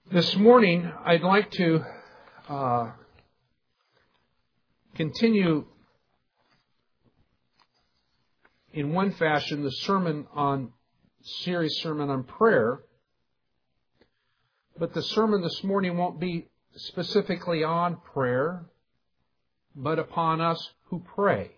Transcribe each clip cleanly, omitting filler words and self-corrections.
This morning, I'd like to continue in one fashion the sermon on prayer, but the sermon this morning won't be specifically on prayer, but upon us who pray.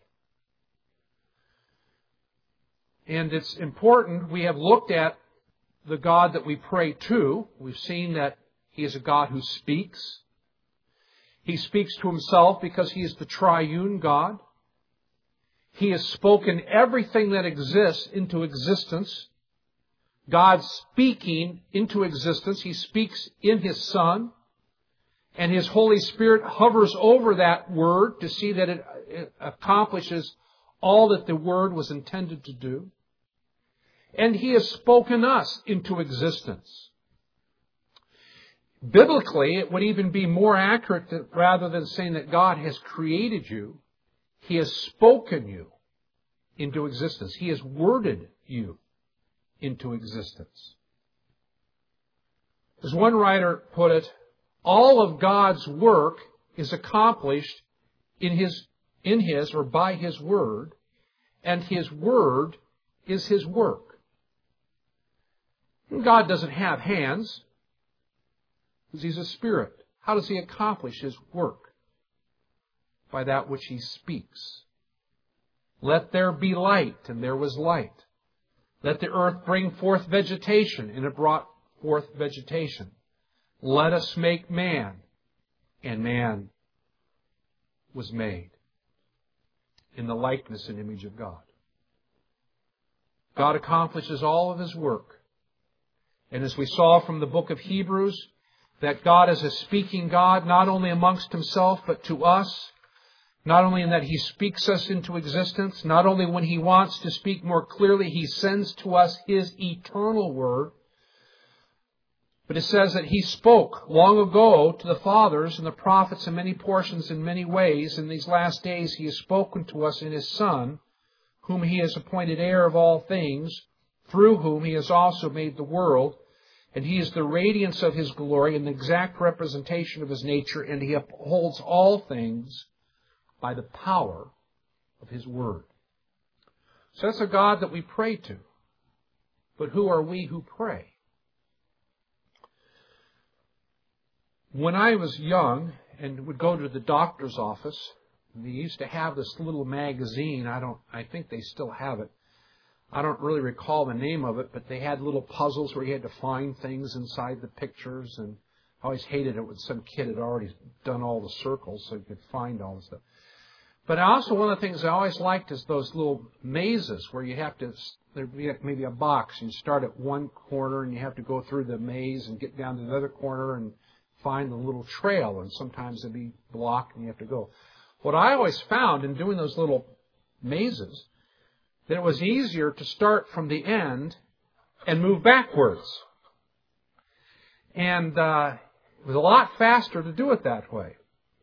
And it's important, we have looked at the God that we pray to. We've seen that He is a God who speaks. He speaks to Himself because He is the triune God. He has spoken everything that exists into existence. God speaking into existence. He speaks in His Son. And His Holy Spirit hovers over that Word to see that it accomplishes all that the Word was intended to do. And He has spoken us into existence. Biblically, it would even be more accurate that rather than saying that God has created you, He has spoken you into existence. He has worded you into existence. As one writer put it, all of God's work is accomplished in His or by His Word, and His Word is His work. God doesn't have hands because He's a spirit. How does He accomplish His work? By that which He speaks. Let there be light, and there was light. Let the earth bring forth vegetation, and it brought forth vegetation. Let us make man, and man was made in the likeness and image of God. God accomplishes all of His work. And as we saw from the book of Hebrews, that God is a speaking God, not only amongst Himself, but to us. Not only in that He speaks us into existence, not only when He wants to speak more clearly, He sends to us His eternal Word. But it says that He spoke long ago to the fathers and the prophets in many portions, in many ways. In these last days He has spoken to us in His Son, whom He has appointed heir of all things, through whom He has also made the world. And He is the radiance of His glory and the exact representation of His nature, and He upholds all things by the power of His Word. So that's a God that we pray to. But who are we who pray? When I was young and would go to the doctor's office, they used to have this little magazine. I think they still have it. I don't really recall the name of it, but they had little puzzles where you had to find things inside the pictures, and I always hated it when some kid had already done all the circles so you could find all the stuff. But also one of the things I always liked is those little mazes where you have to, there'd be maybe a box, and you start at one corner and you have to go through the maze and get down to the other corner and find the little trail, and sometimes it'd be blocked and you have to go. What I always found in doing those little mazes, that it was easier to start from the end and move backwards. And it was a lot faster to do it that way.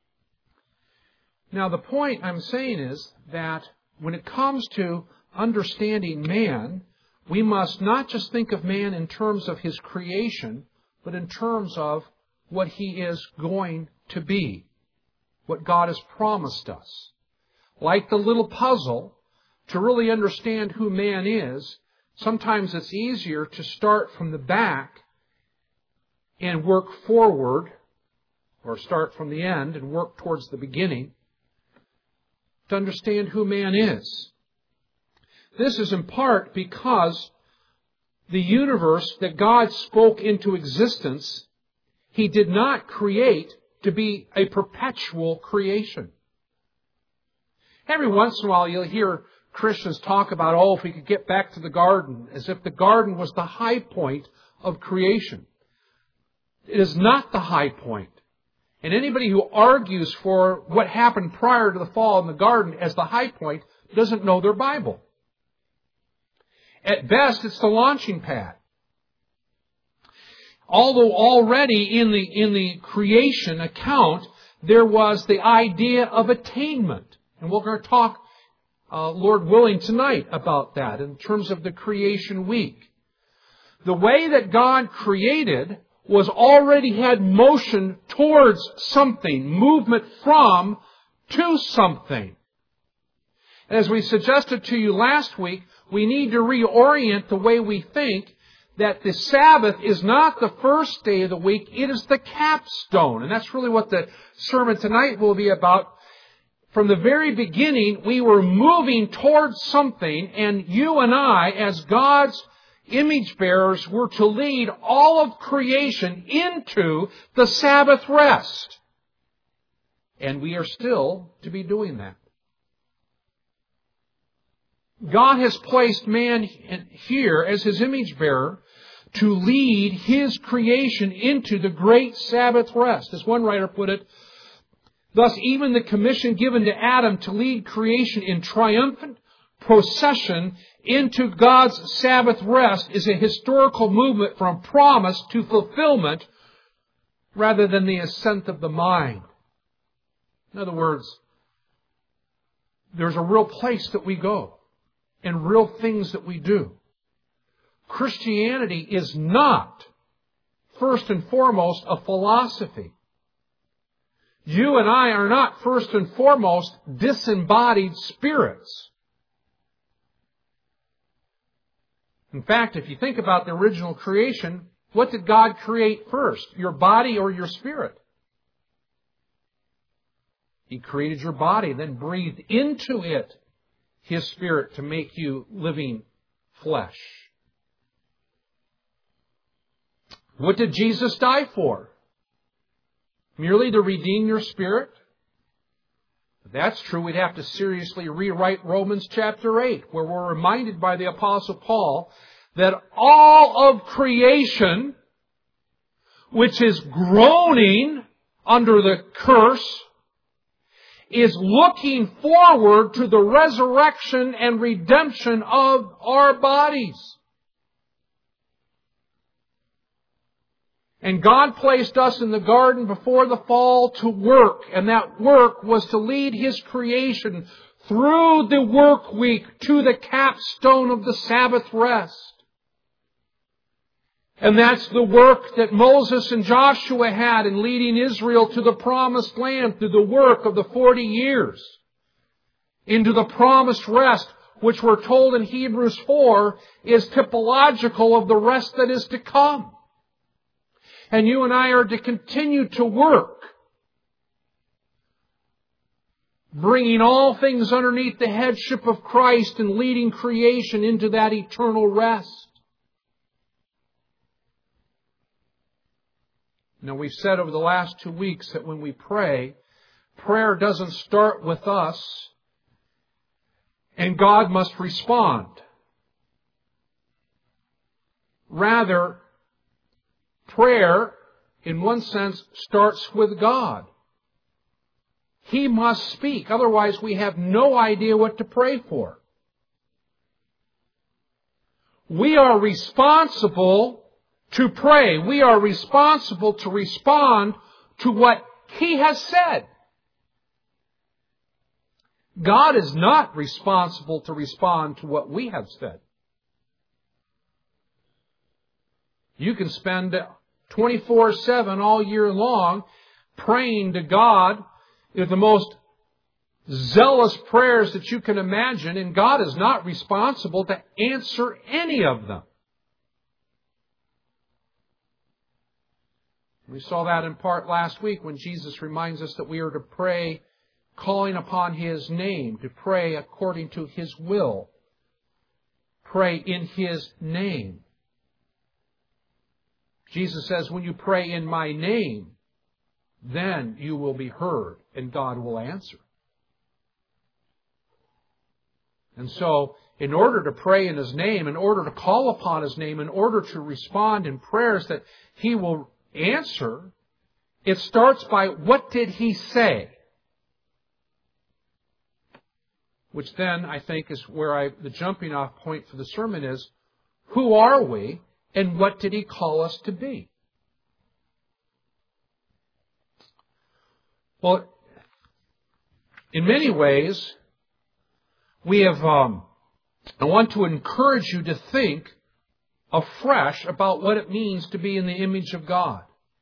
Now, the point I'm saying is that when it comes to understanding man, we must not just think of man in terms of his creation, but in terms of what he is going to be, what God has promised us. Like the little puzzle, to really understand who man is, sometimes it's easier to start from the back and work forward, or start from the end and work towards the beginning, to understand who man is. This is in part because the universe that God spoke into existence, He did not create to be a perpetual creation. Every once in a while you'll hear Christians talk about, if we could get back to the garden, as if the garden was the high point of creation. It is not the high point. And anybody who argues for what happened prior to the fall in the garden as the high point doesn't know their Bible. At best, it's the launching pad. Although already in the creation account, there was the idea of attainment. And we're going to talk, Lord willing, tonight about that in terms of the creation week. The way that God created already had motion towards something, movement from to something. As we suggested to you last week, we need to reorient the way we think that the Sabbath is not the first day of the week, it is the capstone. And that's really what the sermon tonight will be about. From the very beginning, we were moving towards something, and you and I, as God's image bearers, were to lead all of creation into the Sabbath rest. And we are still to be doing that. God has placed man here as His image bearer to lead His creation into the great Sabbath rest. As one writer put it, thus even the commission given to Adam to lead creation in triumphant procession into God's Sabbath rest is a historical movement from promise to fulfillment rather than the assent of the mind. In other words, there's a real place that we go and real things that we do. Christianity is not, first and foremost, a philosophy. You and I are not, first and foremost, disembodied spirits. In fact, if you think about the original creation, what did God create first? Your body or your spirit? He created your body, then breathed into it His Spirit to make you living flesh. What did Jesus die for? Merely to redeem your spirit? If that's true, we'd have to seriously rewrite Romans chapter 8, where we're reminded by the Apostle Paul that all of creation, which is groaning under the curse, is looking forward to the resurrection and redemption of our bodies. And God placed us in the garden before the fall to work, and that work was to lead His creation through the work week to the capstone of the Sabbath rest. And that's the work that Moses and Joshua had in leading Israel to the promised land through the work of the 40 years. Into the promised rest, which we're told in Hebrews 4 is typological of the rest that is to come. And you and I are to continue to work, bringing all things underneath the headship of Christ and leading creation into that eternal rest. Now, we've said over the last 2 weeks that when we pray, prayer doesn't start with us, and God must respond. Rather, prayer, in one sense, starts with God. He must speak. Otherwise, we have no idea what to pray for. We are responsible to pray. We are responsible to respond to what He has said. God is not responsible to respond to what we have said. You can spend 24/7 all year long praying to God with the most zealous prayers that you can imagine, and God is not responsible to answer any of them. We saw that in part last week when Jesus reminds us that we are to pray calling upon His name, to pray according to His will, pray in His name. Jesus says, when you pray in my name, then you will be heard and God will answer. And so, in order to pray in His name, in order to call upon His name, in order to respond in prayers that He will answer, it starts by what did He say? Which then, I think, is where the jumping off point for the sermon is, who are we and what did He call us to be? Well, in many ways, we have, I want to encourage you to think afresh about what it means to be in the image of God.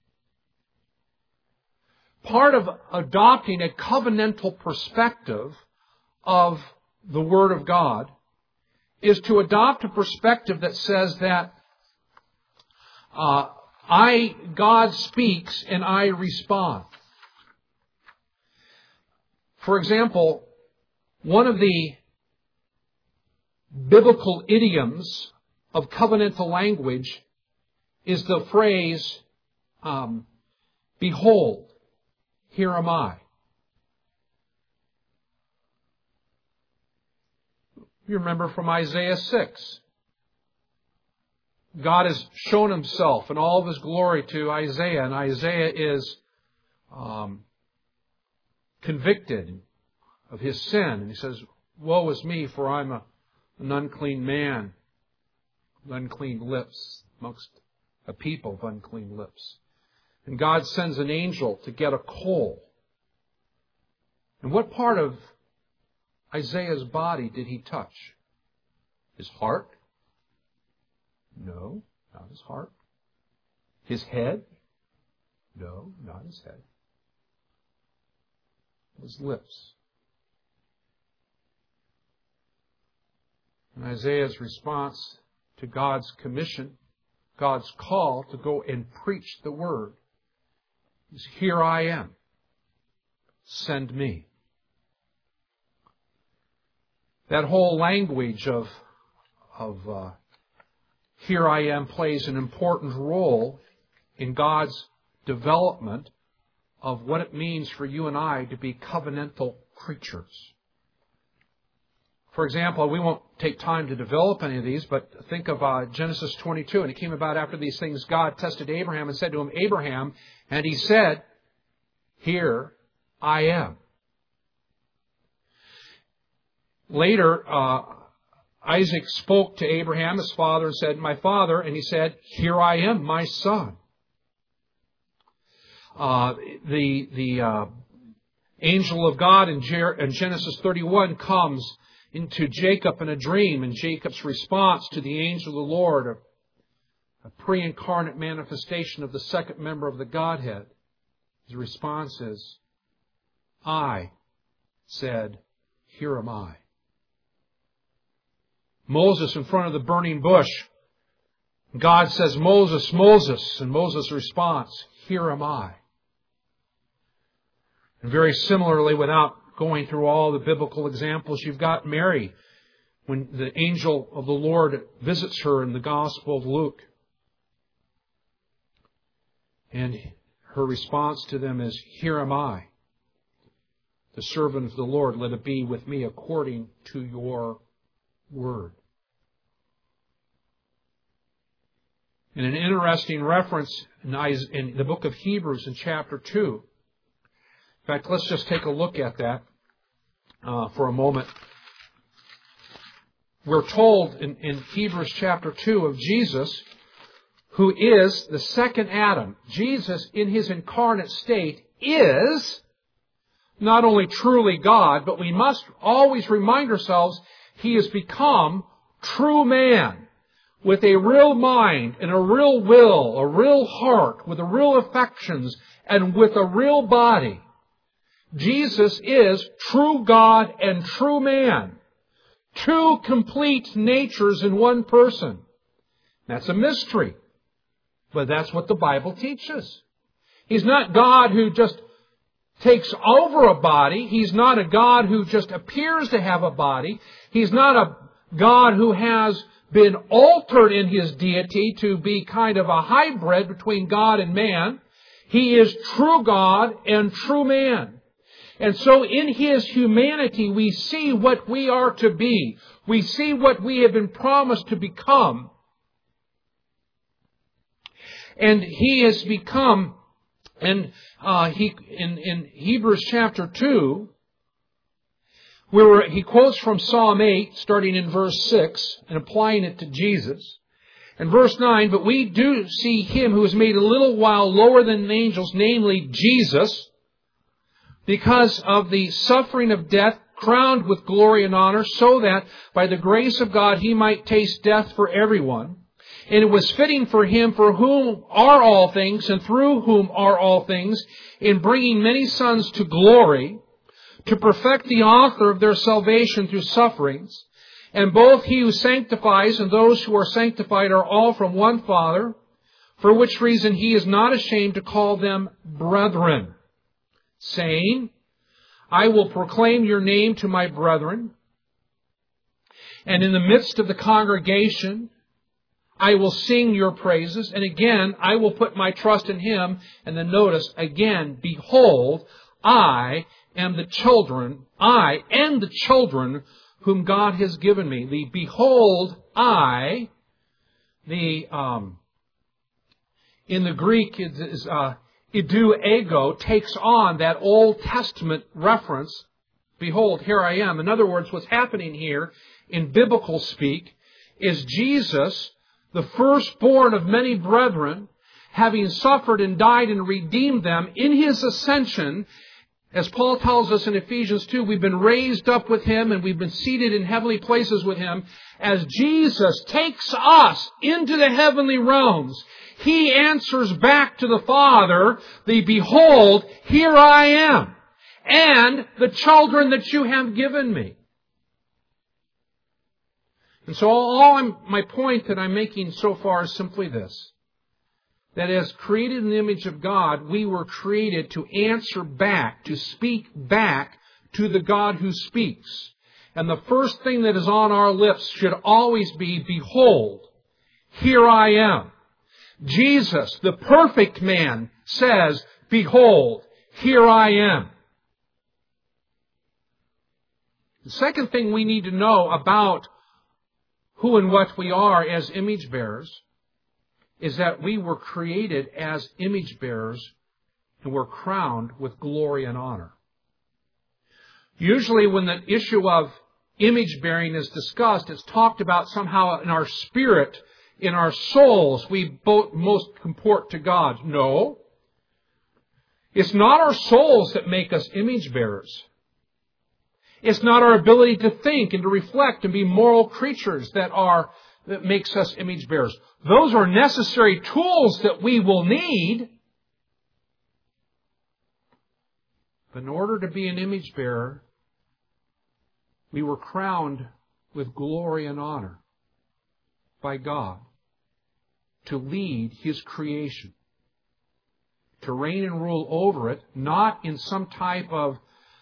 Part of adopting a covenantal perspective of the Word of God is to adopt a perspective that says that God speaks and I respond. For example, one of the biblical idioms of covenantal language is the phrase, behold, here am I. You remember from Isaiah 6. God has shown Himself in all of His glory to Isaiah, and Isaiah is convicted of his sin. And he says, woe is me, for I'm an unclean man, with unclean lips, amongst a people of unclean lips. And God sends an angel to get a coal. And what part of Isaiah's body did he touch? His heart? No, not his heart. His head? No, not his head. His lips. And Isaiah's response to God's commission, God's call to go and preach the Word, is, here I am. Send me. That whole language of here I am plays an important role in God's development of what it means for you and I to be covenantal creatures. For example, we won't take time to develop any of these, but think of Genesis 22. And it came about after these things, God tested Abraham and said to him, Abraham, and he said, here I am. Later, Isaac spoke to Abraham, his father, and said, my father, and he said, here I am, my son. The angel of God in Genesis 31 comes into Jacob in a dream, and Jacob's response to the angel of the Lord, a pre-incarnate manifestation of the second member of the Godhead, his response is, I said, here am I. Moses in front of the burning bush, God says, Moses, Moses, and Moses' response, here am I. And very similarly, without going through all the biblical examples, you've got Mary, when the angel of the Lord visits her in the Gospel of Luke. And her response to them is, here am I, the servant of the Lord, let it be with me according to your word. In an interesting reference in the book of Hebrews in chapter 2, in fact, let's just take a look at that for a moment. We're told in Hebrews chapter 2 of Jesus, who is the second Adam. Jesus, in His incarnate state, is not only truly God, but we must always remind ourselves He has become true man with a real mind and a real will, a real heart, with a real affections, and with a real body. Jesus is true God and true man. Two complete natures in one person. That's a mystery. But that's what the Bible teaches. He's not God who just takes over a body. He's not a God who just appears to have a body. He's not a God who has been altered in His deity to be kind of a hybrid between God and man. He is true God and true man. And so in His humanity, we see what we are to be. We see what we have been promised to become. And He has become, in Hebrews chapter 2, where he quotes from Psalm 8, starting in verse 6, and applying it to Jesus. And verse 9, but we do see Him who is made a little while lower than the angels, namely Jesus, because of the suffering of death, crowned with glory and honor, so that by the grace of God He might taste death for everyone. And it was fitting for Him for whom are all things and through whom are all things, in bringing many sons to glory, to perfect the author of their salvation through sufferings. And both He who sanctifies and those who are sanctified are all from one Father, for which reason He is not ashamed to call them brethren, saying, I will proclaim your name to my brethren, and in the midst of the congregation I will sing your praises. And again, I will put my trust in Him. And then notice, again, behold, I and the children whom God has given me. The behold, I, in the Greek is idou ego, takes on that Old Testament reference. Behold, here I am. In other words, what's happening here in biblical speak is Jesus, the firstborn of many brethren, having suffered and died and redeemed them in His ascension. As Paul tells us in Ephesians 2, we've been raised up with Him and we've been seated in heavenly places with Him. As Jesus takes us into the heavenly realms, He answers back to the Father, the behold, here I am, and the children that you have given me. And so my point that I'm making so far is simply this. That as created in the image of God, we were created to answer back, to speak back to the God who speaks. And the first thing that is on our lips should always be, behold, here I am. Jesus, the perfect man, says, behold, here I am. The second thing we need to know about who and what we are as image bearers is that we were created as image bearers and were crowned with glory and honor. Usually when the issue of image bearing is discussed, it's talked about somehow in our spirit, in our souls, we both most comport to God. No. It's not our souls that make us image bearers. It's not our ability to think and to reflect and be moral creatures that makes us image bearers. Those are necessary tools that we will need. But in order to be an image bearer, we were crowned with glory and honor by God to lead His creation, to reign and rule over it, not in some type of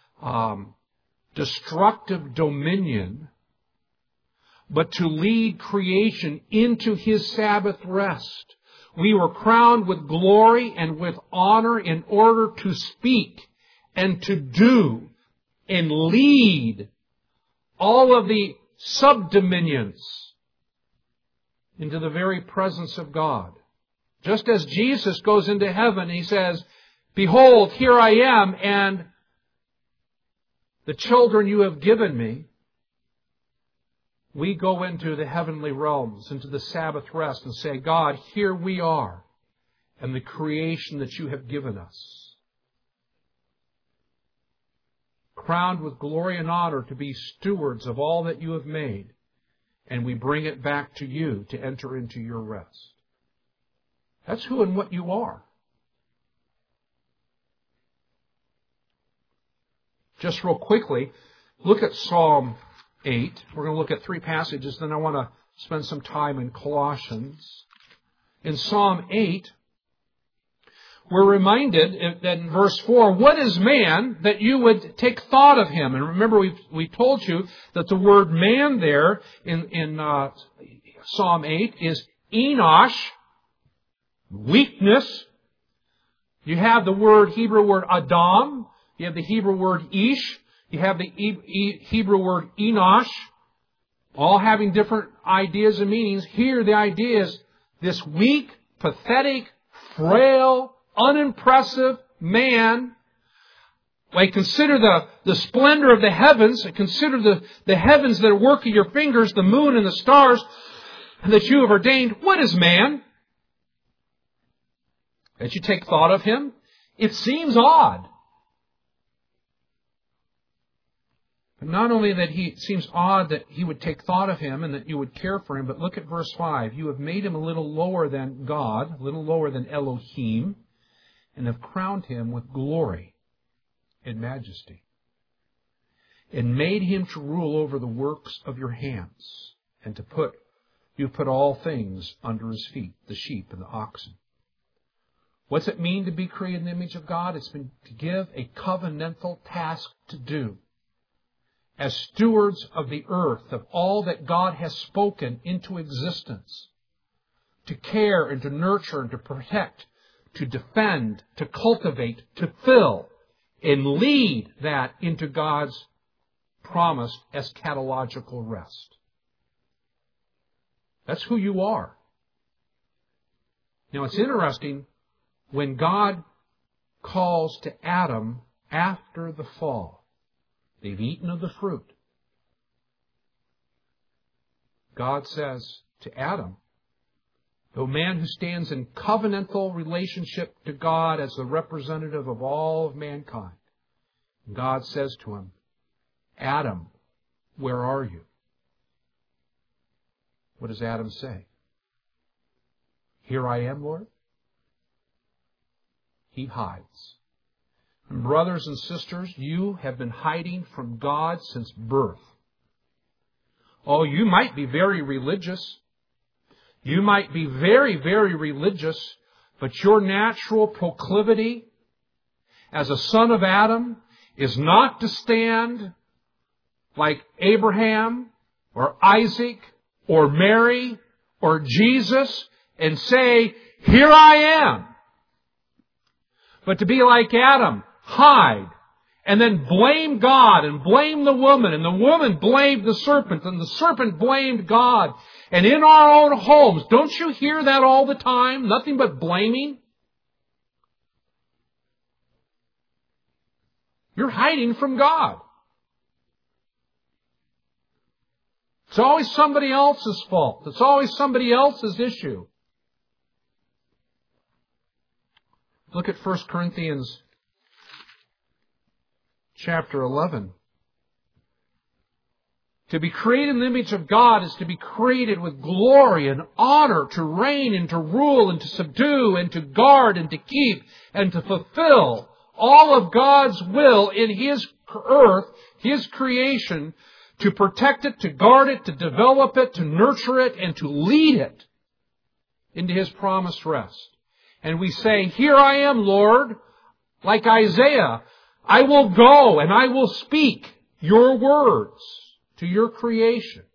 destructive dominion, but to lead creation into His Sabbath rest. We were crowned with glory and with honor in order to speak and to do and lead all of the subdominions into the very presence of God. Just as Jesus goes into heaven, He says, behold, here I am, and the children you have given me. We go into the heavenly realms, into the Sabbath rest, and say, God, here we are, and the creation that you have given us. Crowned with glory and honor to be stewards of all that you have made, and we bring it back to you to enter into your rest. That's who and what you are. Just real quickly, look at Psalm 8. We're going to look at 3 passages, then I want to spend some time in Colossians. In Psalm 8, we're reminded that in verse 4, what is man that you would take thought of him? And remember, we told you that the word man there in Psalm 8 is Enosh, weakness. You have the Hebrew word Adam. You have the Hebrew word Ish. You have the Hebrew word Enosh, all having different ideas and meanings. Here the idea is this weak, pathetic, frail, unimpressive man. I consider the splendor of the heavens. I consider the heavens that are work of your fingers, the moon and the stars that you have ordained. What is man? That you take thought of him? It seems odd. Not only that it seems odd that he would take thought of him and that you would care for him, but look at verse 5. You have made him a little lower than God, a little lower than Elohim, and have crowned him with glory and majesty, and made him to rule over the works of your hands, and you've put all things under his feet, the sheep and the oxen. What's it mean to be created in the image of God? It's been to give a covenantal task to do. As stewards of the earth, of all that God has spoken into existence, to care and to nurture and to protect, to defend, to cultivate, to fill, and lead that into God's promised eschatological rest. That's who you are. Now it's interesting, when God calls to Adam after the fall, they've eaten of the fruit. God says to Adam, the man who stands in covenantal relationship to God as the representative of all of mankind, God says to him, Adam, where are you? What does Adam say? Here I am, Lord. He hides. And brothers and sisters, you have been hiding from God since birth. Oh, you might be very religious. You might be very, very religious, but your natural proclivity as a son of Adam is not to stand like Abraham or Isaac or Mary or Jesus and say, here I am. But to be like Adam, hide, and then blame God and blame the woman, and the woman blamed the serpent, and the serpent blamed God. And in our own homes, don't you hear that all the time? Nothing but blaming. You're hiding from God. It's always somebody else's fault. It's always somebody else's issue. Look at 1 Corinthians chapter 11. To be created in the image of God is to be created with glory and honor, to reign and to rule and to subdue and to guard and to keep and to fulfill all of God's will in His earth, His creation, to protect it, to guard it, to develop it, to nurture it, and to lead it into His promised rest. And we say, here I am, Lord, like Isaiah, I will go and I will speak your words to your creation.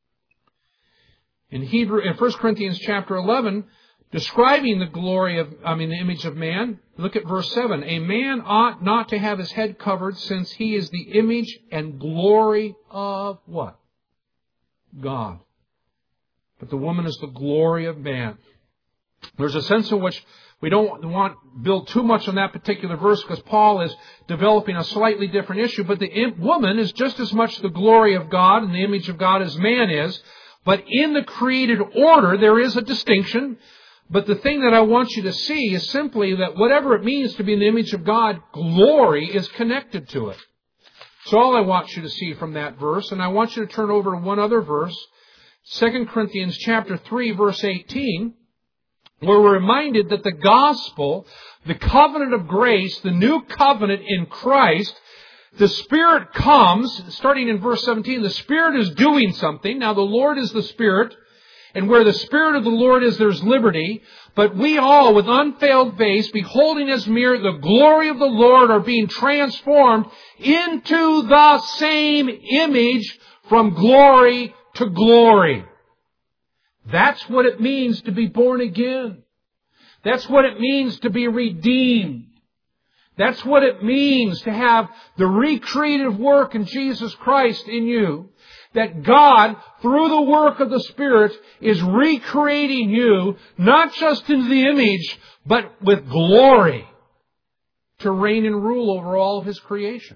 In 1 Corinthians chapter 11, describing the image of man, look at verse 7. A man ought not to have his head covered, since he is the image and glory of what? God. But the woman is the glory of man. There's a sense in which we don't want to build too much on that particular verse, because Paul is developing a slightly different issue. But the woman is just as much the glory of God and the image of God as man is. But in the created order, there is a distinction. But the thing that I want you to see is simply that whatever it means to be in the image of God, glory is connected to it. So all I want you to see from that verse, and I want you to turn over to one other verse, 2 Corinthians chapter 3, verse 18, where we're reminded that the gospel, the covenant of grace, the new covenant in Christ, the Spirit comes, starting in verse 17, the Spirit is doing something. Now the Lord is the Spirit, and where the Spirit of the Lord is, there's liberty. But we all, with unveiled face, beholding as mirror the glory of the Lord, are being transformed into the same image from glory to glory. That's what it means to be born again. That's what it means to be redeemed. That's what it means to have the recreative work in Jesus Christ in you. That God, through the work of the Spirit, is recreating you, not just into the image, but with glory, to reign and rule over all of His creation.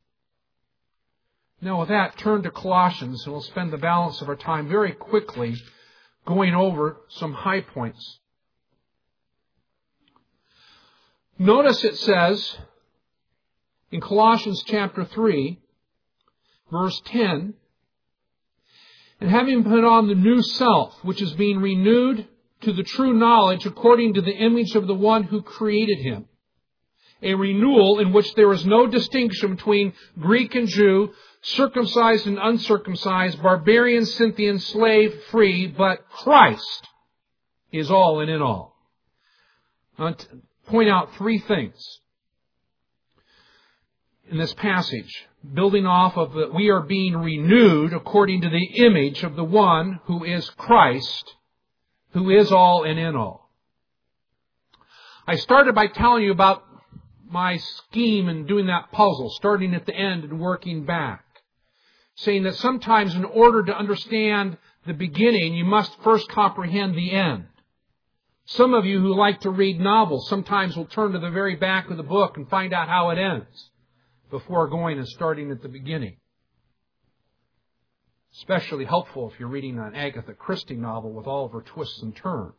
Now with that, turn to Colossians, and we'll spend the balance of our time very quickly going over some high points. Notice it says in Colossians chapter 3, verse 10, and having put on the new self, which is being renewed to the true knowledge according to the image of the one who created him. A renewal in which there is no distinction between Greek and Jew, circumcised and uncircumcised, barbarian, Scythian, slave, free, but Christ is all and in all. I want to point out three things in this passage, building off of that we are being renewed according to the image of the one who is Christ, who is all and in all. I started by telling you about my scheme in doing that puzzle, starting at the end and working back, saying that sometimes in order to understand the beginning, you must first comprehend the end. Some of you who like to read novels sometimes will turn to the very back of the book and find out how it ends before going and starting at the beginning. Especially helpful if you're reading an Agatha Christie novel with all of her twists and turns.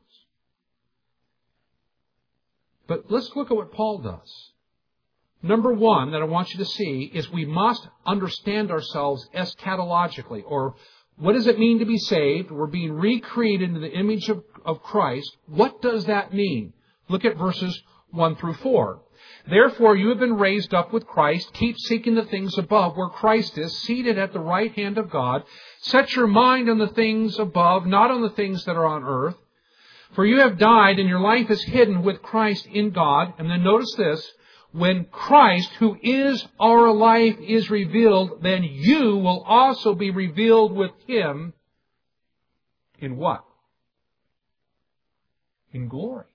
But let's look at what Paul does. Number one that I want you to see is we must understand ourselves eschatologically, or what does it mean to be saved? We're being recreated into the image of Christ. What does that mean? Look at verses 1 through 4. Therefore, you have been raised up with Christ. Keep seeking the things above where Christ is, seated at the right hand of God. Set your mind on the things above, not on the things that are on earth. For you have died, and your life is hidden with Christ in God. And then notice this. When Christ, who is our life, is revealed, then you will also be revealed with Him in what? In glory.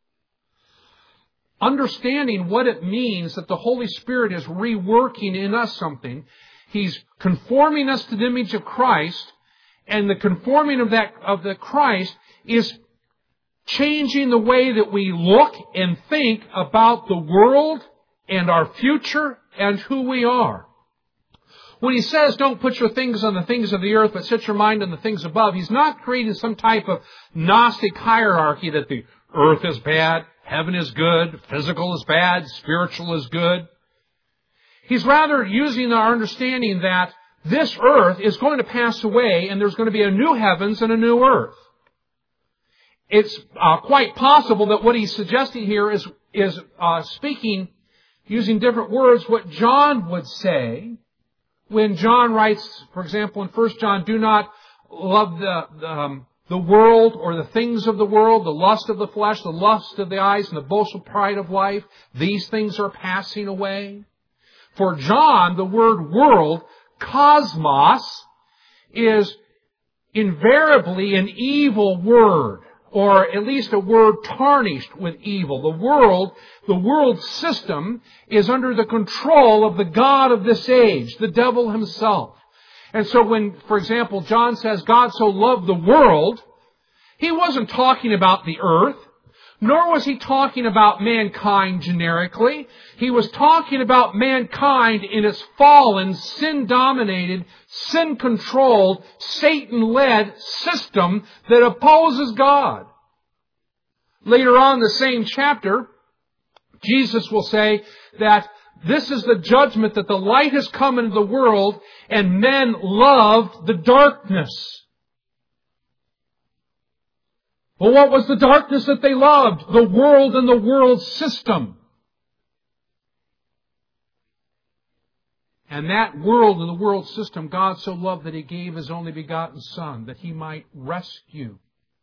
Understanding what it means that the Holy Spirit is reworking in us something. He's conforming us to the image of Christ, and the conforming of the Christ is changing the way that we look and think about the world and our future and who we are. When he says, don't put your things on the things of the earth, but set your mind on the things above, he's not creating some type of Gnostic hierarchy that the earth is bad, heaven is good, physical is bad, spiritual is good. He's rather using our understanding that this earth is going to pass away and there's going to be a new heavens and a new earth. It's quite possible that what he's suggesting here is speaking, using different words, what John would say when John writes, for example, in 1 John, do not love the world or the things of the world, the lust of the flesh, the lust of the eyes, and the boastful pride of life. These things are passing away. For John, the word world, cosmos, is invariably an evil word, or at least a word tarnished with evil. The world system is under the control of the god of this age, the devil himself. And so when, for example, John says God so loved the world, he wasn't talking about the earth, nor was he talking about mankind generically. He was talking about mankind in its fallen, sin-dominated, sin-controlled, Satan-led system that opposes God. Later on in the same chapter, Jesus will say that this is the judgment, that the light has come into the world and men loved the darkness. Well, what was the darkness that they loved? The world and the world system. And that world and the world system, God so loved that He gave His only begotten Son, that He might rescue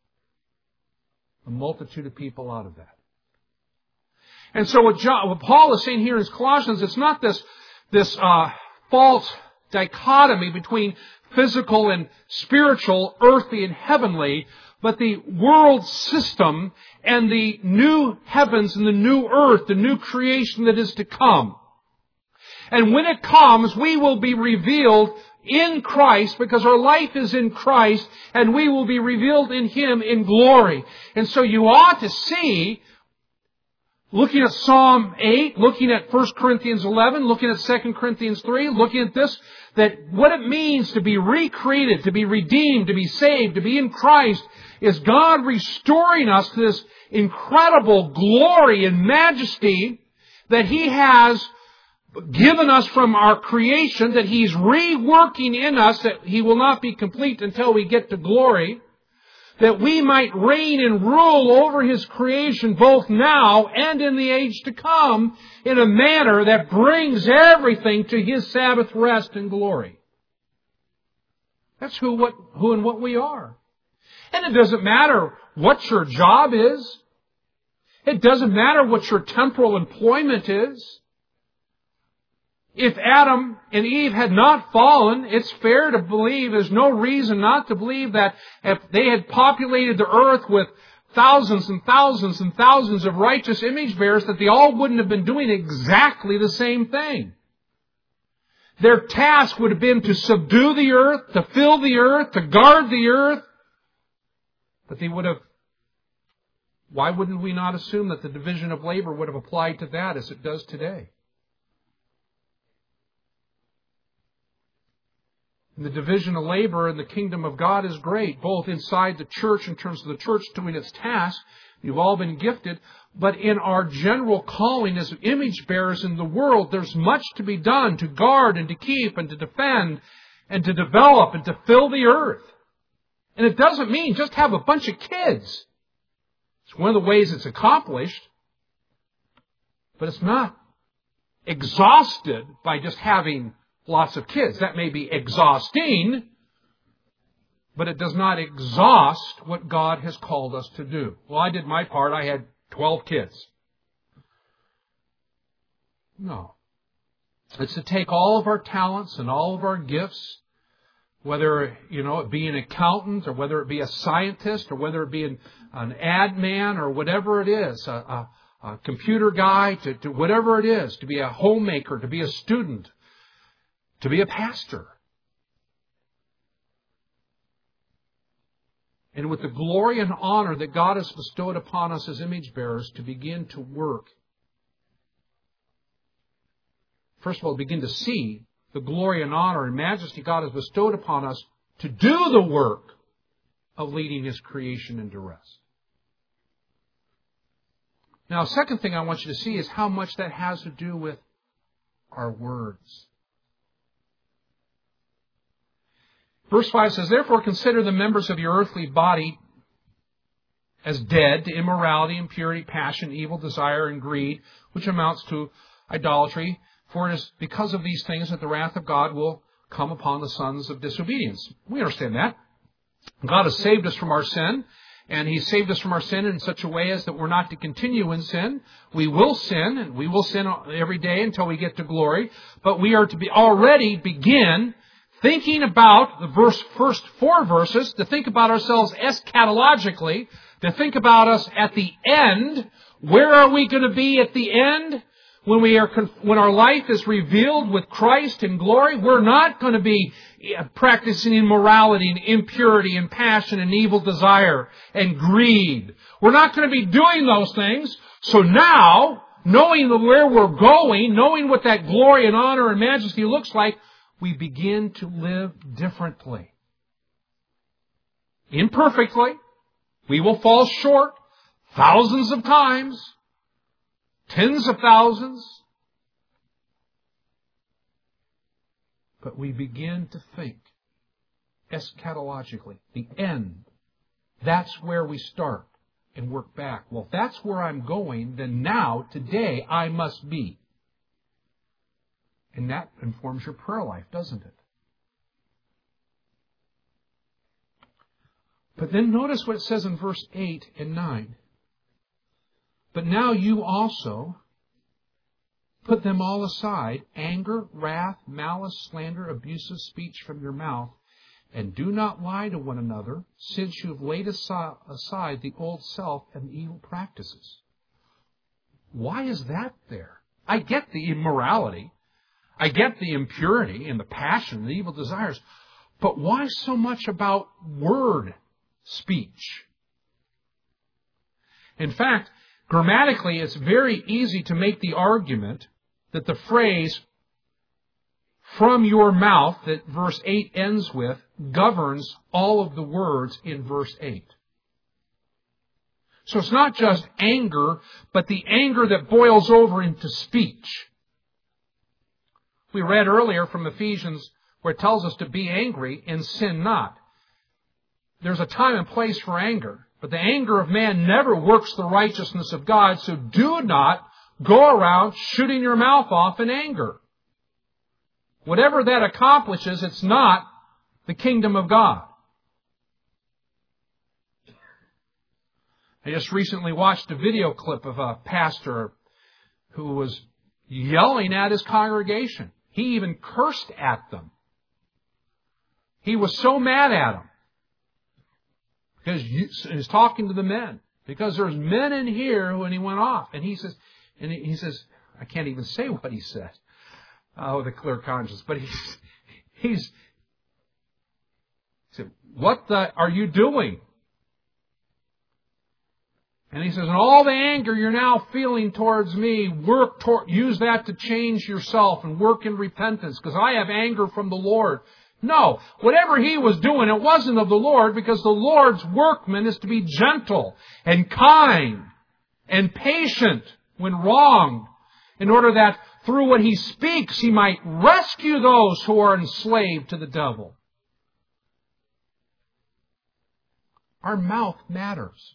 a multitude of people out of that. And so what Paul is saying here in Colossians, it's not this false dichotomy between physical and spiritual, earthly and heavenly, but the world system and the new heavens and the new earth, the new creation that is to come. And when it comes, we will be revealed in Christ, because our life is in Christ, and we will be revealed in Him in glory. And so you ought to see, looking at Psalm 8, looking at 1 Corinthians 11, looking at 2 Corinthians 3, looking at this, that what it means to be recreated, to be redeemed, to be saved, to be in Christ, is God restoring us to this incredible glory and majesty that He has given us from our creation, that He's reworking in us, that He will not be complete until we get to glory, that we might reign and rule over His creation both now and in the age to come in a manner that brings everything to His Sabbath rest and glory. That's who and what we are. And it doesn't matter what your job is. It doesn't matter what your temporal employment is. If Adam and Eve had not fallen, it's fair to believe, there's no reason not to believe that if they had populated the earth with thousands and thousands and thousands of righteous image bearers, that they all wouldn't have been doing exactly the same thing. Their task would have been to subdue the earth, to fill the earth, to guard the earth. But they would have, why wouldn't we not assume that the division of labor would have applied to that as it does today? And the division of labor in the kingdom of God is great, both inside the church in terms of the church doing its task. You've all been gifted. But in our general calling as image bearers in the world, there's much to be done to guard and to keep and to defend and to develop and to fill the earth. And it doesn't mean just have a bunch of kids. It's one of the ways it's accomplished. But it's not exhausted by just having lots of kids. That may be exhausting, but it does not exhaust what God has called us to do. Well, I did my part. I had 12 kids. No. It's to take all of our talents and all of our gifts, whether, it be an accountant or whether it be a scientist or whether it be an ad man or whatever it is, a computer guy, to whatever it is, to be a homemaker, to be a student, to be a pastor. And with the glory and honor that God has bestowed upon us as image bearers, to begin to work. First of all, begin to see the glory and honor and majesty God has bestowed upon us to do the work of leading His creation into rest. Now, second thing I want you to see is how much that has to do with our words. Verse 5 says, "Therefore consider the members of your earthly body as dead to immorality, impurity, passion, evil desire, and greed, which amounts to idolatry. For it is because of these things that the wrath of God will come upon the sons of disobedience." We understand that. God has saved us from our sin, and He saved us from our sin in such a way as that we're not to continue in sin. We will sin, and we will sin every day until we get to glory. But we are to already begin thinking about the first 4 verses, to think about ourselves eschatologically, to think about us at the end. Where are we going to be at the end? When our life is revealed with Christ in glory, we're not going to be practicing immorality and impurity and passion and evil desire and greed. We're not going to be doing those things. So now, knowing where we're going, knowing what that glory and honor and majesty looks like, we begin to live differently. Imperfectly. We will fall short thousands of times. Tens of thousands. But we begin to think eschatologically. The end. That's where we start and work back. Well, if that's where I'm going, then now, today, I must be. And that informs your prayer life, doesn't it? But then notice what it says in verse 8 and 9. "But now you also put them all aside, anger, wrath, malice, slander, abusive speech from your mouth, and do not lie to one another, since you have laid aside the old self and the evil practices." Why is that there? I get the immorality. I get the impurity and the passion and the evil desires. But why so much about word speech? In fact, grammatically, it's very easy to make the argument that the phrase "from your mouth" that verse 8 ends with governs all of the words in verse 8. So it's not just anger, but the anger that boils over into speech. We read earlier from Ephesians where it tells us to be angry and sin not. There's a time and place for anger, but the anger of man never works the righteousness of God, so do not go around shooting your mouth off in anger. Whatever that accomplishes, it's not the kingdom of God. I just recently watched a video clip of a pastor who was yelling at his congregation. He even cursed at them. He was so mad at them. Because he's talking to the men. Because there's men in here when he went off. And he says, I can't even say what he said with a clear conscience. But he said, what are you doing? And he says, and all the anger you're now feeling towards me, use that to change yourself and work in repentance, because I have anger from the Lord. No, whatever he was doing, it wasn't of the Lord, because the Lord's workman is to be gentle and kind and patient when wronged, in order that through what he speaks, he might rescue those who are enslaved to the devil. Our mouth matters.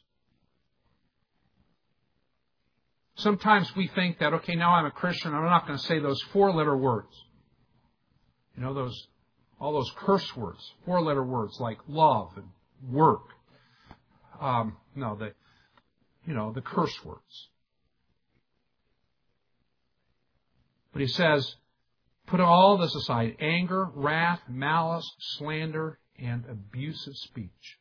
Sometimes we think that, okay, now I'm a Christian, I'm not going to say those 4-letter words. You know, all those curse words, 4-letter words like love and work. The curse words. But he says, put all this aside: anger, wrath, malice, slander, and abusive speech.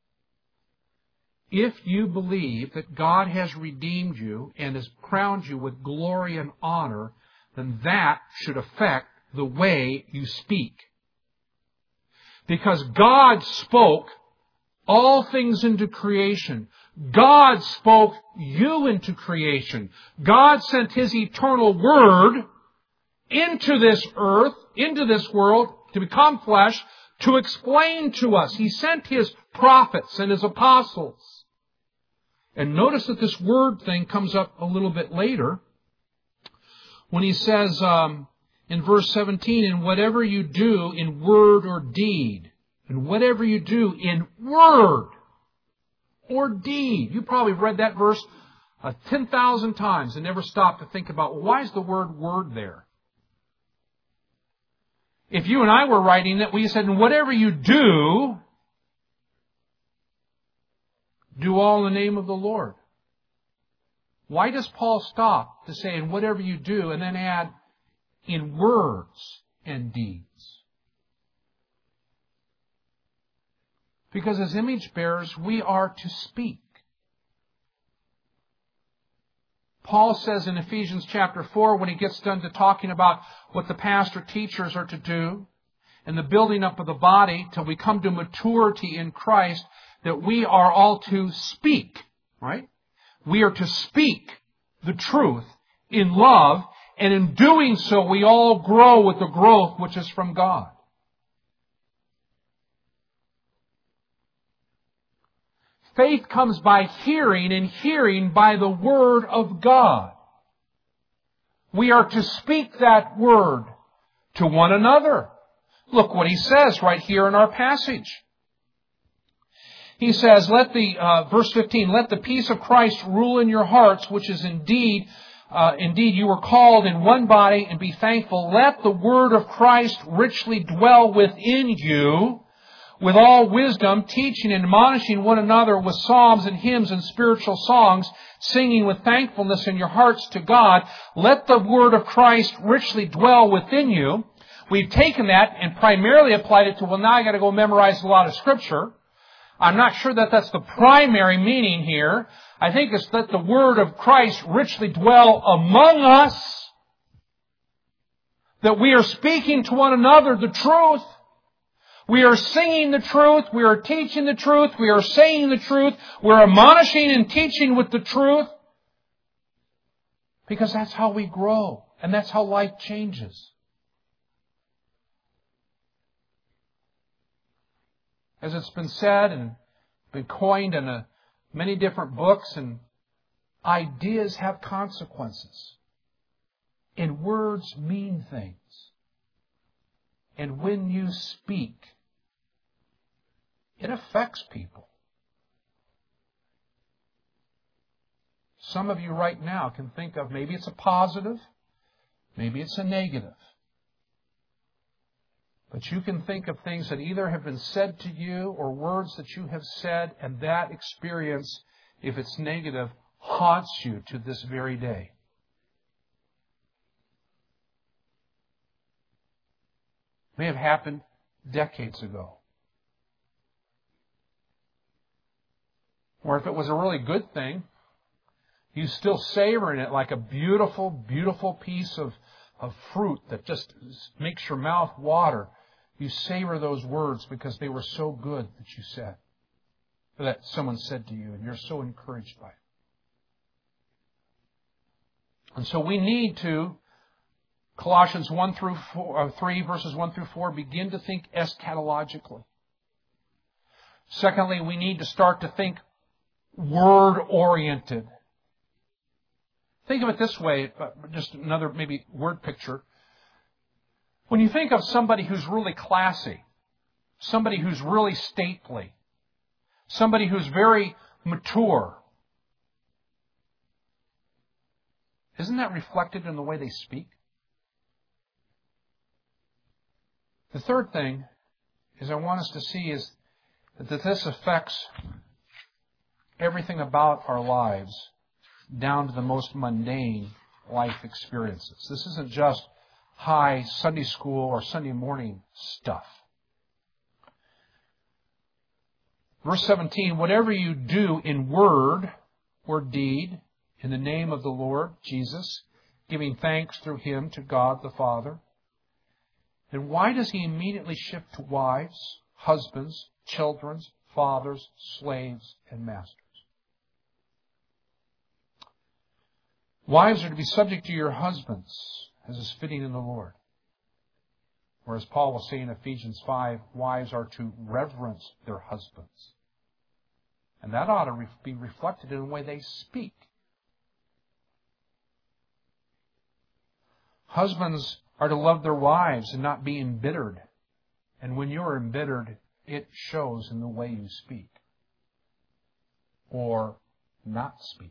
If you believe that God has redeemed you and has crowned you with glory and honor, then that should affect the way you speak. Because God spoke all things into creation. God spoke you into creation. God sent His eternal Word into this earth, into this world, to become flesh, to explain to us. He sent His prophets and His apostles. And notice that this word thing comes up a little bit later when he says in verse 17, and whatever you do in word or deed, and whatever you do in word or deed. You probably read that verse 10,000 times and never stopped to think about, well, why is the word word there? If you and I were writing it, we said, and whatever you do all in the name of the Lord. Why does Paul stop to say, in whatever you do, and then add, in words and deeds? Because as image bearers, we are to speak. Paul says in Ephesians chapter 4, when he gets done to talking about what the pastor teachers are to do, and the building up of the body till we come to maturity in Christ, that we are all to speak, right? We are to speak the truth in love, and in doing so, we all grow with the growth which is from God. Faith comes by hearing, and hearing by the Word of God. We are to speak that Word to one another. Look what he says right here in our passage. He says, verse 15, let the peace of Christ rule in your hearts, which is indeed you were called in one body, and be thankful. Let the word of Christ richly dwell within you, with all wisdom, teaching and admonishing one another with psalms and hymns and spiritual songs, singing with thankfulness in your hearts to God. Let the word of Christ richly dwell within you. We've taken that and primarily applied it to, well, now I got to go memorize a lot of Scripture. I'm not sure that that's the primary meaning here. I think it's that the word of Christ richly dwell among us, that we are speaking to one another the truth. We are singing the truth. We are teaching the truth. We are saying the truth. We're admonishing and teaching with the truth. Because that's how we grow. And that's how life changes. As it's been said and been coined in many different books, and ideas have consequences. And words mean things. And when you speak, it affects people. Some of you right now can think of maybe it's a positive, maybe it's a negative. But you can think of things that either have been said to you or words that you have said, and that experience, if it's negative, haunts you to this very day. It may have happened decades ago. Or if it was a really good thing, you still savor in it like a beautiful, beautiful piece of fruit that just makes your mouth water. You savor those words because they were so good that you said, or that someone said to you, and you're so encouraged by it. And so we need to, Colossians 3, verses 1 through 4, begin to think eschatologically. Secondly, we need to start to think word-oriented. Think of it this way, just another maybe word picture. When you think of somebody who's really classy, somebody who's really stately, somebody who's very mature, isn't that reflected in the way they speak? The third thing is I want us to see is that this affects everything about our lives, down to the most mundane life experiences. This isn't just high Sunday school or Sunday morning stuff. Verse 17, whatever you do in word or deed, in the name of the Lord Jesus, giving thanks through Him to God the Father. And why does He immediately shift to wives, husbands, children, fathers, slaves, and masters? Wives are to be subject to your husbands, as is fitting in the Lord. Or as Paul will say in Ephesians 5, wives are to reverence their husbands. And that ought to be reflected in the way they speak. Husbands are to love their wives and not be embittered. And when you're embittered, it shows in the way you speak. Or not speak.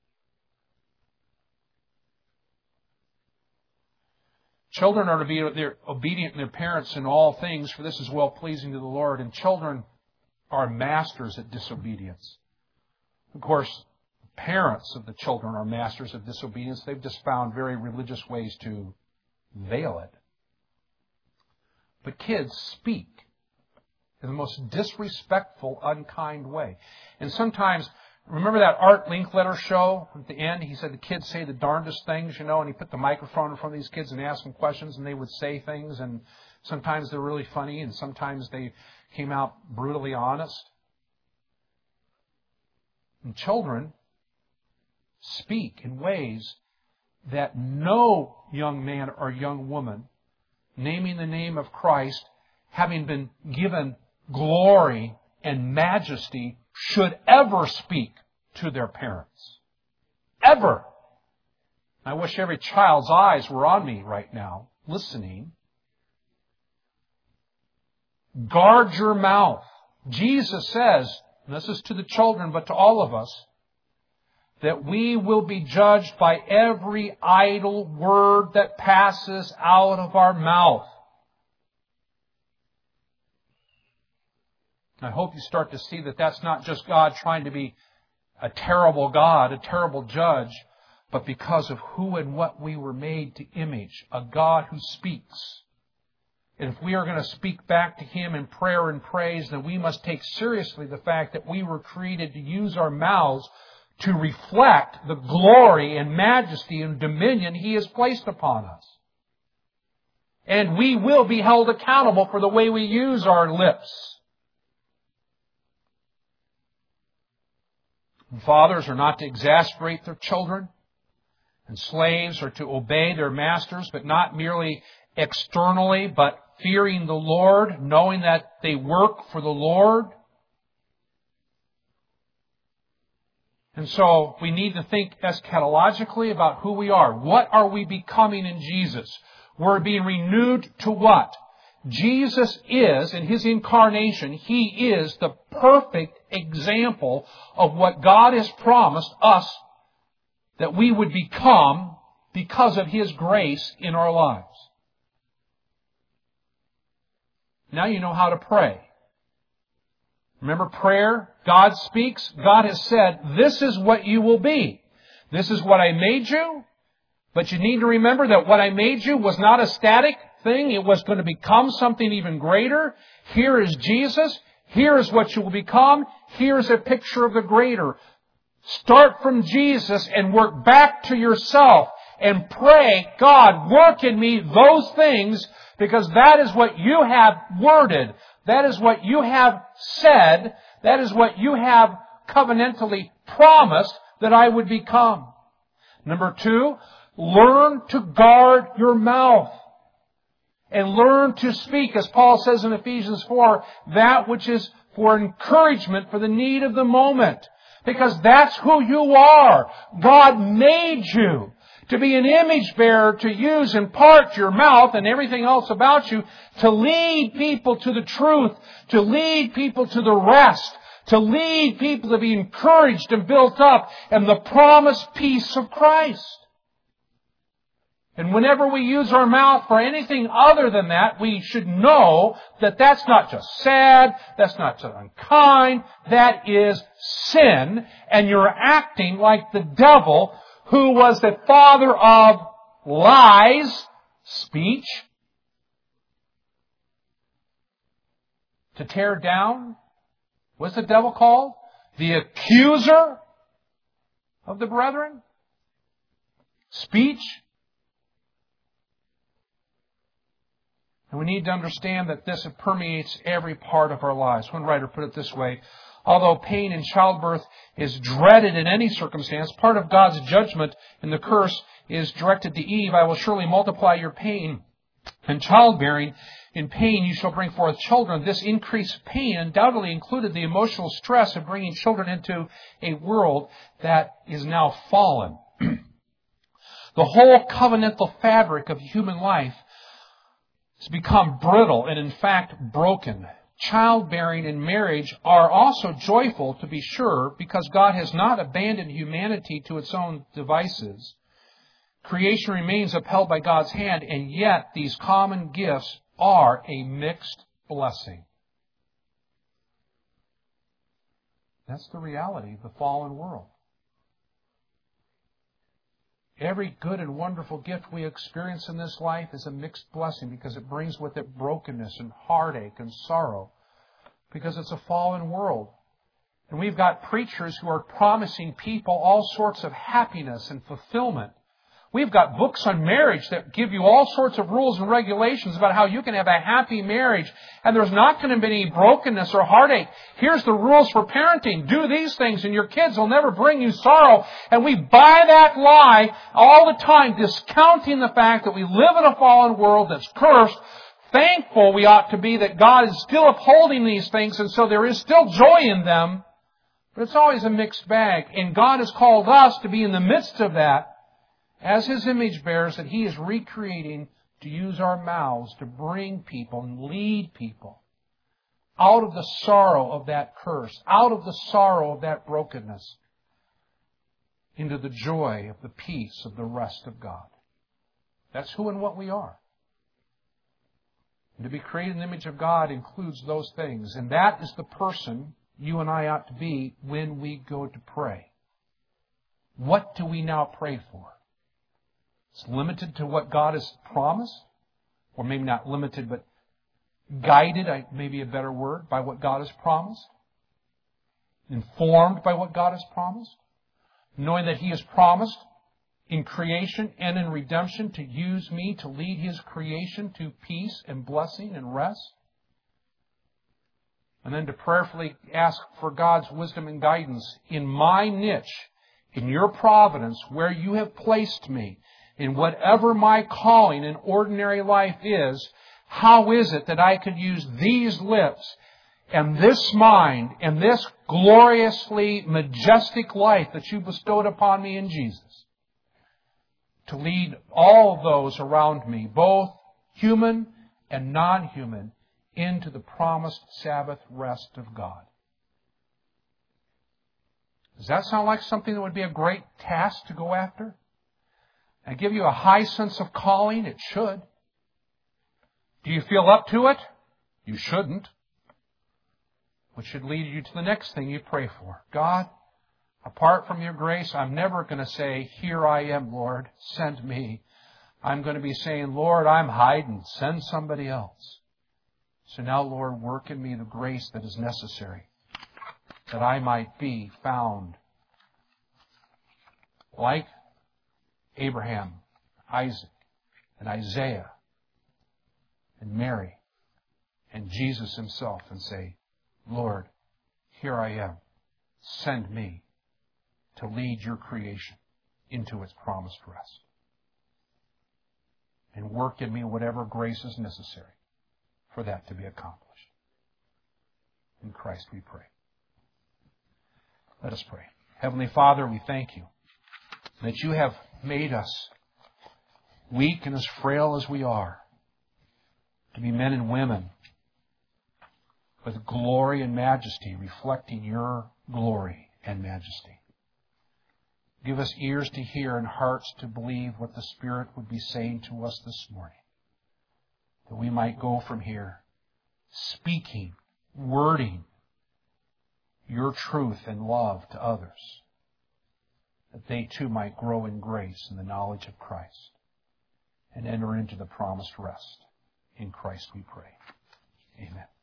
Children are to be obedient to their parents in all things, for this is well-pleasing to the Lord. And children are masters at disobedience. Of course, parents of the children are masters of disobedience. They've just found very religious ways to veil it. But kids speak in the most disrespectful, unkind way. And sometimes, remember that Art Linkletter show at the end? He said the kids say the darndest things, and he put the microphone in front of these kids and asked them questions, and they would say things, and sometimes they're really funny, and sometimes they came out brutally honest. And children speak in ways that no young man or young woman, naming the name of Christ, having been given glory and majesty, should ever speak to their parents. Ever. I wish every child's eyes were on me right now, listening. Guard your mouth. Jesus says, and this is to the children, but to all of us, that we will be judged by every idle word that passes out of our mouth. I hope you start to see that that's not just God trying to be a terrible God, a terrible judge, but because of who and what we were made to image, a God who speaks. And if we are going to speak back to Him in prayer and praise, then we must take seriously the fact that we were created to use our mouths to reflect the glory and majesty and dominion He has placed upon us. And we will be held accountable for the way we use our lips. And fathers are not to exasperate their children, and slaves are to obey their masters, but not merely externally, but fearing the Lord, knowing that they work for the Lord. And so we need to think eschatologically about who we are. What are we becoming in Jesus? We're being renewed to what? Jesus is, in His incarnation, He is the perfect example of what God has promised us that we would become because of His grace in our lives. Now you know how to pray. Remember prayer? God speaks. God has said, this is what you will be. This is what I made you. But you need to remember that what I made you was not a static thing. It was going to become something even greater. Here is Jesus. Here is what you will become. Here is a picture of the greater. Start from Jesus and work back to yourself and pray, God, work in me those things, because that is what you have worded. That is what you have said. That is what you have covenantally promised that I would become. Number 2, learn to guard your mouth. And learn to speak, as Paul says in Ephesians 4, that which is for encouragement for the need of the moment. Because that's who you are. God made you to be an image bearer, to use in part your mouth and everything else about you, to lead people to the truth, to lead people to the rest, to lead people to be encouraged and built up in the promised peace of Christ. And whenever we use our mouth for anything other than that, we should know that that's not just sad, that's not just unkind, that is sin, and you're acting like the devil, who was the father of lies, speech, to tear down. What's the devil called? The accuser of the brethren. Speech. And we need to understand that this permeates every part of our lives. One writer put it this way: although pain in childbirth is dreaded in any circumstance, part of God's judgment in the curse is directed to Eve. I will surely multiply your pain and childbearing. In pain you shall bring forth children. This increased pain undoubtedly included the emotional stress of bringing children into a world that is now fallen. The whole covenantal fabric of human life has become brittle and in fact broken. Childbearing and marriage are also joyful, to be sure, because God has not abandoned humanity to its own devices. Creation remains upheld by God's hand, and yet these common gifts are a mixed blessing. That's the reality of the fallen world. Every good and wonderful gift we experience in this life is a mixed blessing, because it brings with it brokenness and heartache and sorrow, because it's a fallen world. And we've got preachers who are promising people all sorts of happiness and fulfillment. We've got books on marriage that give you all sorts of rules and regulations about how you can have a happy marriage, and there's not going to be any brokenness or heartache. Here's the rules for parenting. Do these things and your kids will never bring you sorrow. And we buy that lie all the time, discounting the fact that we live in a fallen world that's cursed. Thankful we ought to be that God is still upholding these things, and so there is still joy in them. But it's always a mixed bag. And God has called us to be in the midst of that, as His image bearers, that He is recreating to use our mouths to bring people and lead people out of the sorrow of that curse, out of the sorrow of that brokenness, into the joy of the peace of the rest of God. That's who and what we are. And to be created in the image of God includes those things. And that is the person you and I ought to be when we go to pray. What do we now pray for? It's limited to what God has promised, or maybe not limited, but guided, maybe a better word, by what God has promised. Informed by what God has promised. Knowing that He has promised in creation and in redemption to use me to lead His creation to peace and blessing and rest. And then to prayerfully ask for God's wisdom and guidance in my niche, in your providence, where you have placed me, in whatever my calling in ordinary life is. How is it that I could use these lips and this mind and this gloriously majestic life that you bestowed upon me in Jesus to lead all of those around me, both human and non-human into the promised Sabbath rest of God. Does that sound like something that would be a great task to go after? And give you a high sense of calling? It should. Do you feel up to it? You shouldn't. Which should lead you to the next thing you pray for. God, apart from your grace, I'm never going to say, here I am, Lord, send me. I'm going to be saying, Lord, I'm hiding, send somebody else. So now, Lord, work in me the grace that is necessary, that I might be found like Abraham, Isaac, and Isaiah, and Mary, and Jesus himself, and say, Lord, here I am. Send me to lead your creation into its promised rest. And work in me whatever grace is necessary for that to be accomplished. In Christ we pray. Let us pray. Heavenly Father, we thank you that you have made us, weak and as frail as we are, to be men and women with glory and majesty, reflecting your glory and majesty. Give us ears to hear and hearts to believe what the Spirit would be saying to us this morning, that we might go from here speaking, wording your truth and love to others, that they too might grow in grace and the knowledge of Christ and enter into the promised rest. In Christ we pray. Amen.